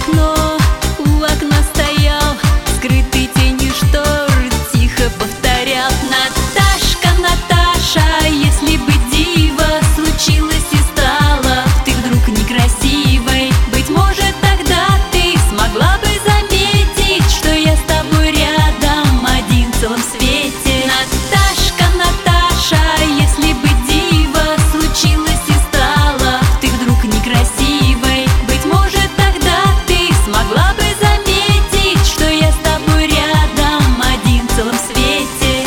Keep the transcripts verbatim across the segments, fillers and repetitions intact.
окно, у окна стоял, скрытый тенью штор, тихо повторял: Наташка, Наташа, если бы диво случилось и стала ты вдруг некрасивой, быть может, тогда ты смогла бы заметить, что я с тобой рядом один в целом свете. Наташка, Наташа, если бы диво случилось и стала ты вдруг некрасивой, быть может, тогда ты смогла бы заметить, что я с тобой рядом один в целом свете.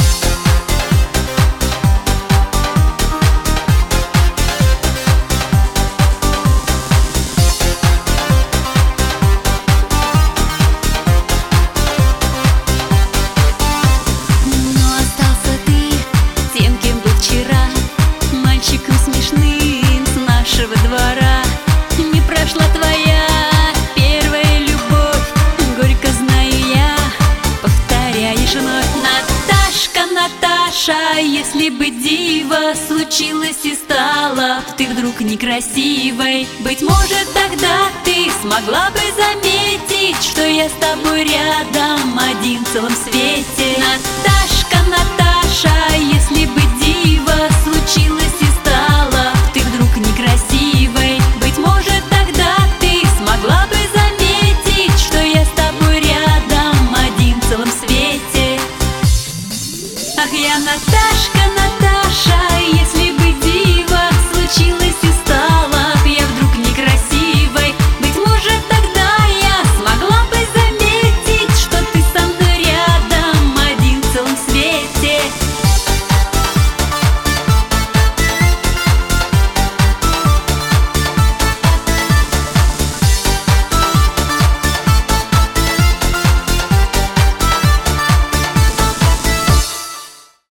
Но остался ты тем, кем был вчера, мальчиком смешным с нашего двора. Не прошла твоя первая любовь, горько знаю я, повторяешь вновь. Наташка, Наташа, если бы диво случилось и стала ты вдруг некрасивой, быть может, тогда ты смогла бы заметить, что я с тобой рядом один в целом свете. Наташка, Наташа,